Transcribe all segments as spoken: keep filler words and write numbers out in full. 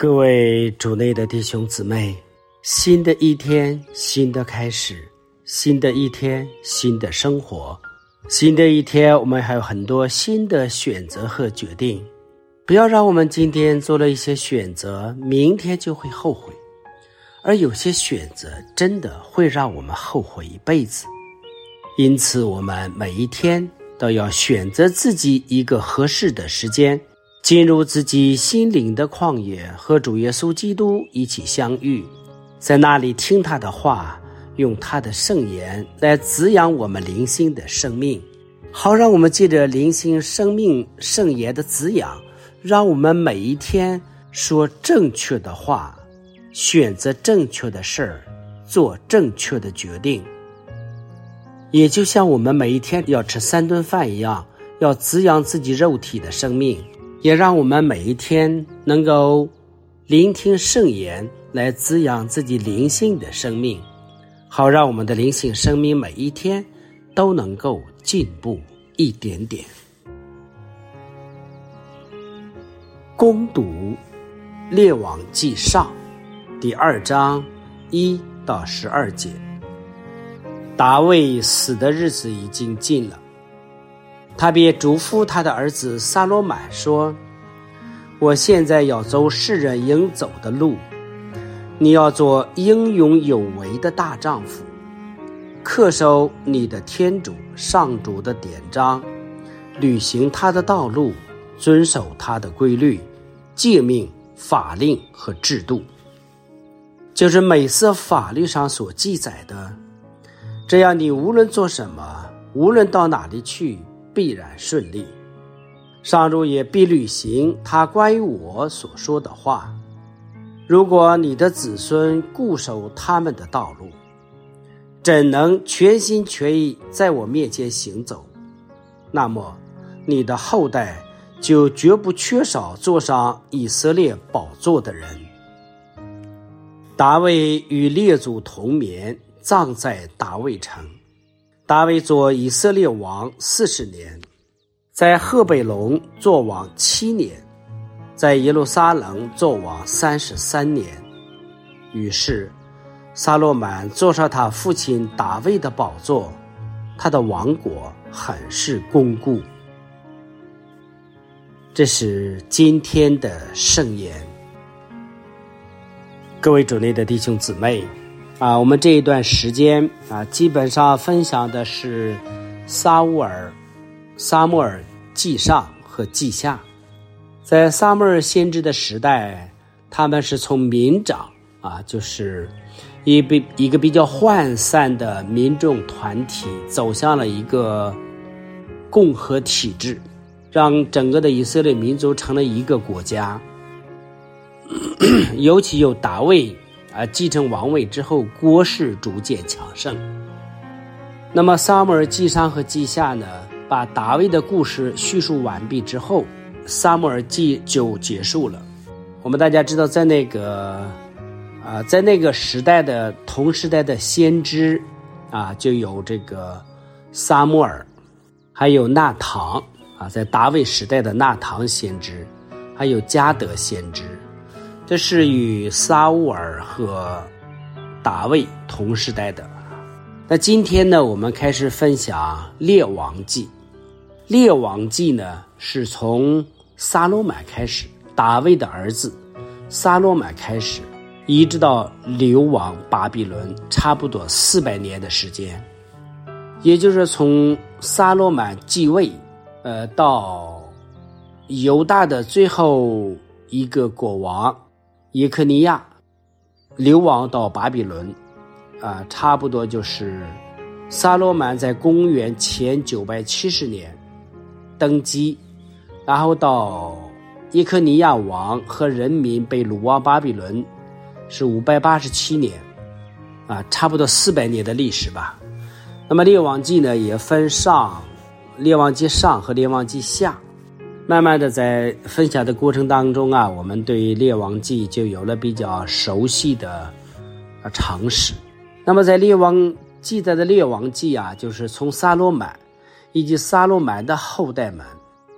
各位主内的弟兄姊妹，新的一天，新的开始，新的一天，新的生活，新的一天，我们还有很多新的选择和决定。不要让我们今天做了一些选择，明天就会后悔，而有些选择真的会让我们后悔一辈子。因此我们每一天都要选择自己一个合适的时间，进入自己心灵的旷野，和主耶稣基督一起相遇，在那里听他的话，用他的圣言来滋养我们灵性的生命，好让我们借着灵性生命圣言的滋养，让我们每一天说正确的话，选择正确的事儿，做正确的决定。也就像我们每一天要吃三顿饭一样，要滋养自己肉体的生命，也让我们每一天能够聆听圣言来滋养自己灵性的生命，好让我们的灵性生命每一天都能够进步一点点。攻读列王纪上第二章一到十二节。大卫死的日子已经近了，他便嘱咐他的儿子撒罗满说，我现在要走世人应走的路，你要做英勇有为的大丈夫，恪守你的天主上主的典章，履行他的道路，遵守他的规律、诫命、法令和制度，就是每次法律上所记载的，这样你无论做什么，无论到哪里去，必然顺利。上主也必履行他关于我所说的话。如果你的子孙固守他们的道路，怎能全心全意在我面前行走，那么你的后代就绝不缺少坐上以色列宝座的人。大卫与列祖同眠，葬在大卫城。大卫做以色列王四十年，在赫贝龙做王七年，在耶路撒冷做王三十三年。于是撒罗满坐上他父亲大卫的宝座，他的王国很是巩固。这是今天的圣言。各位主内的弟兄姊妹啊，我们这一段时间啊，基本上分享的是撒乌尔、撒母耳记上和记下。在撒母耳先知的时代，他们是从民长啊，就是一比一个比较涣散的民众团体，走向了一个共和体制，让整个的以色列民族成了一个国家。尤其有大卫啊继承王位之后，国势逐渐强盛。那么撒母耳记上和记下呢，把大卫的故事叙述完毕之后，撒母耳记就结束了。我们大家知道，在那个啊，在那个时代的同时代的先知啊，就有这个撒母耳，还有纳堂啊，在大卫时代的纳堂先知，还有迦得先知，这是与撒乌尔和大卫同时代的。那今天呢，我们开始分享列王记。列王记呢，是从撒罗满开始，大卫的儿子撒罗满开始，一直到流亡巴比伦，差不多四百年的时间。也就是从撒罗满继位，呃，到犹大的最后一个国王耶科尼亚流亡到巴比伦，啊、呃，差不多就是撒罗满在公元前九百七十年登基，然后到耶科尼亚王和人民被掳往巴比伦是五百八十七年，啊，差不多四百年的历史吧。那么列王记呢，也分上、列王记上和列王记下。慢慢的在分享的过程当中啊，我们对列王记就有了比较熟悉的常识。那么在列王记载的列王记啊，就是从撒罗满以及撒罗满的后代们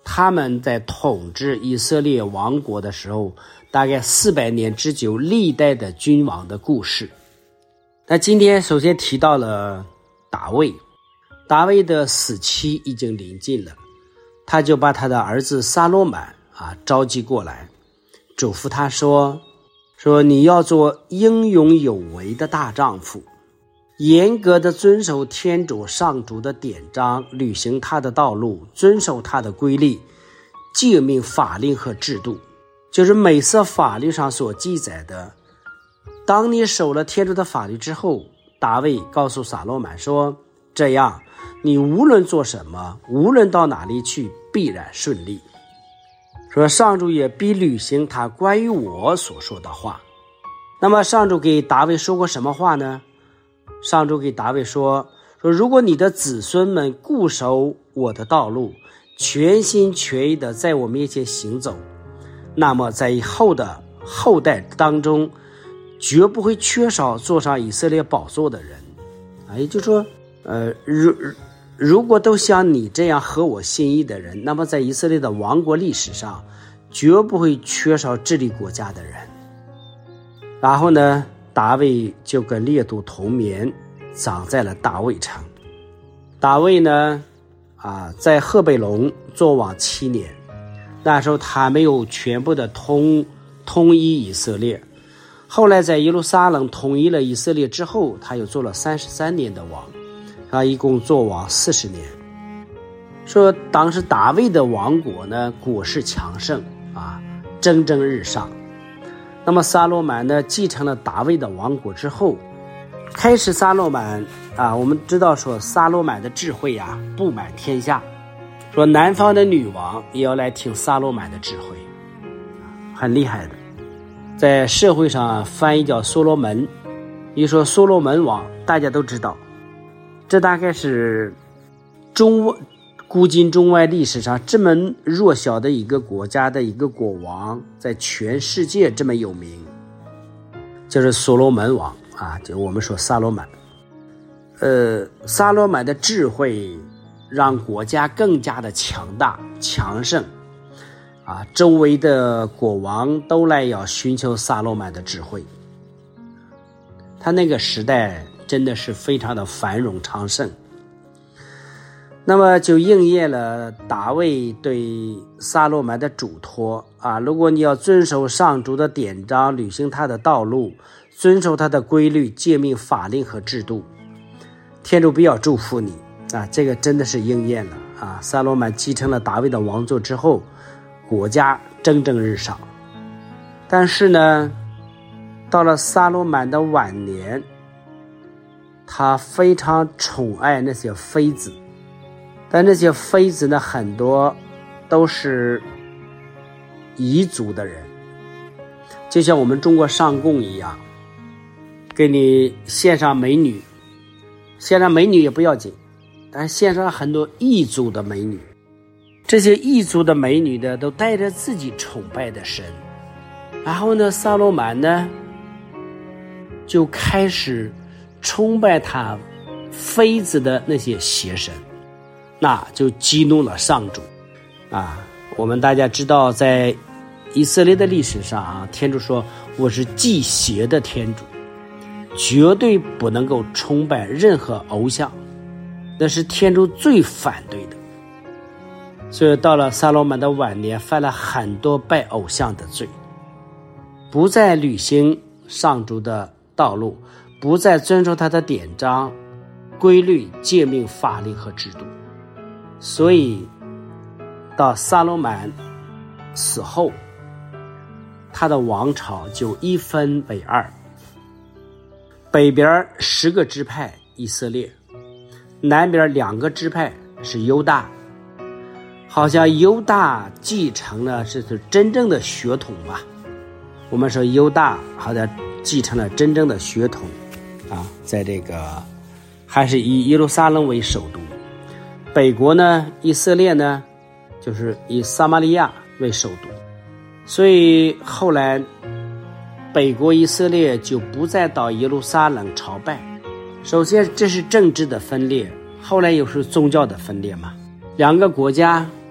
他们在统治以色列王国的时候，大概四百年之久，历代的君王的故事。那今天首先提到了大卫，大卫的死期已经临近了，他就把他的儿子撒罗满啊召集过来，嘱咐他说说你要做英勇有为的大丈夫，严格的遵守天主上主的典章，履行他的道路，遵守他的规律、诫命、法令和制度，就是每次法律上所记载的。当你守了天主的法律之后，大卫告诉撒罗满说，这样你无论做什么，无论到哪里去，必然顺利。说上主也必履行他关于我所说的话。那么上主给大卫说过什么话呢？上主给大卫说说如果你的子孙们固守我的道路，全心全意的在我面前行走，那么在以后的后代当中，绝不会缺少坐上以色列宝座的人啊，也就是说，呃，如如果都像你这样合我心意的人，那么在以色列的王国历史上，绝不会缺少治理国家的人。然后呢，大卫就跟列祖同眠，葬在了大卫城。大卫呢，啊，在赫贝龙作王七年，那时候他没有全部的统统一以色列。后来在耶路撒冷统一了以色列之后，他又做了三十三年的王，他一共做王四十年。说当时大卫的王国呢，国势强盛啊，蒸蒸日上。那么撒罗满呢，继承了大卫的王国之后，开始撒罗满啊，我们知道说撒罗满的智慧啊，布满天下。说南方的女王也要来听撒罗满的智慧，很厉害的。在社会上翻译叫所罗门，一说所罗门王，大家都知道，这大概是中古今中外历史上这么弱小的一个国家的一个国王，在全世界这么有名，就是所罗门王啊，就我们说撒罗满。呃，撒罗满的智慧让国家更加的强大强盛。啊，周围的国王都来要寻求撒罗满的智慧。他那个时代真的是非常的繁荣昌盛。那么就应验了大卫对撒罗满的嘱托啊，如果你要遵守上主的典章，履行他的道路，遵守他的规律、诫命、法令和制度，天主必要祝福你啊！这个真的是应验了啊！撒罗满继承了大卫的王座之后，国家蒸蒸日上。但是呢，到了撒罗满的晚年，他非常宠爱那些妃子，但那些妃子呢，很多都是彝族的人，就像我们中国上贡一样，给你献上美女，献上美女也不要紧，但献上很多异族的美女。这些异族的美女呢，都带着自己崇拜的神。然后呢，撒罗满呢，就开始崇拜他妃子的那些邪神，那就激怒了上主啊！我们大家知道，在以色列的历史上啊，天主说我是忌邪的天主，绝对不能够崇拜任何偶像，那是天主最反对的。所以到了撒罗满的晚年，犯了很多拜偶像的罪，不再履行上主的道路，不再遵守他的典章、规律、诫命、法令和制度。所以到撒罗满死后，他的王朝就一分为二，北边十个支派以色列，南边两个支派是犹大。好像犹大继承了是真正的血统吧，我们说犹大好像继承了真正的血统啊，在这个还是以耶路撒冷为首都，北国呢，以色列呢，就是以撒玛利亚为首都，所以后来北国以色列就不再到耶路撒冷朝拜。首先这是政治的分裂，后来又是宗教的分裂嘛。两个国家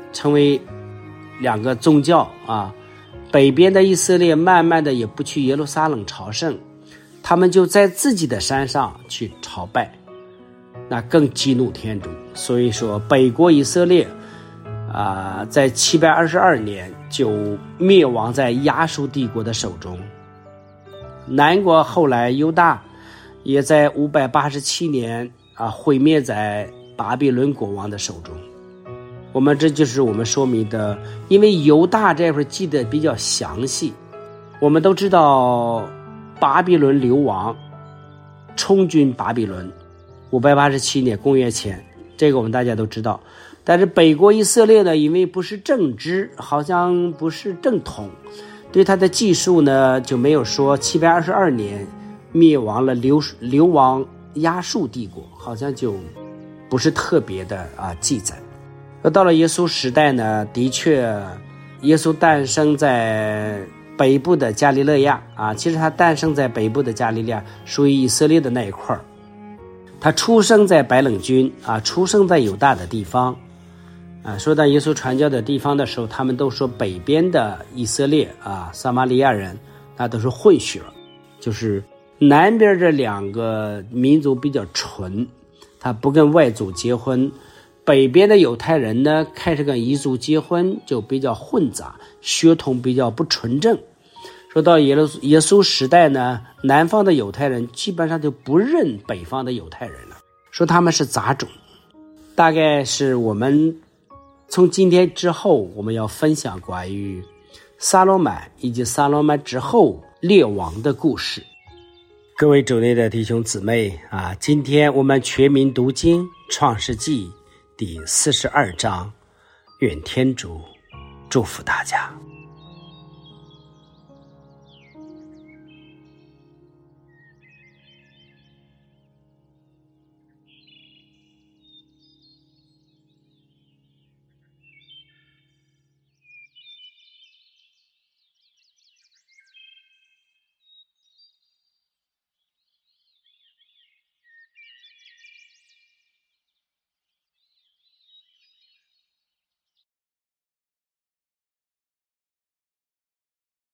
成为两个宗教啊。北边的以色列慢慢的也不去耶路撒冷朝圣，他们就在自己的山上去朝拜，那更激怒天主。所以说北国以色列啊、呃，在七百二十二年就灭亡在亚述帝国的手中。南国后来犹大也在五百八十七年啊毁灭在巴比伦国王的手中。我们这就是我们说明的，因为犹大这会儿记得比较详细。我们都知道巴比伦流亡，充军巴比伦，五百八十七年公元前，这个我们大家都知道。但是北国以色列呢，因为不是正支，好像不是正统，对他的记述呢就没有说七百二十二年灭亡了流流亡亚述帝国，好像就不是特别的啊记载。那到了耶稣时代呢，的确耶稣诞生在北部的加利勒亚啊，其实他诞生在北部的加利勒亚，属于以色列的那一块。他出生在白冷军啊，出生在犹大的地方啊。说到耶稣传教的地方的时候，他们都说北边的以色列啊，撒玛利亚人那都是混血，就是南边这两个民族比较纯，他不跟外族结婚。北边的犹太人呢，开始跟异族结婚，就比较混杂，血统比较不纯正。说到耶稣耶稣时代呢，南方的犹太人基本上就不认北方的犹太人了，说他们是杂种。大概是我们从今天之后，我们要分享关于撒罗满以及撒罗满之后列王的故事。各位主内的弟兄姊妹啊，今天我们全民读经创世纪第四十二章，愿天主祝福大家。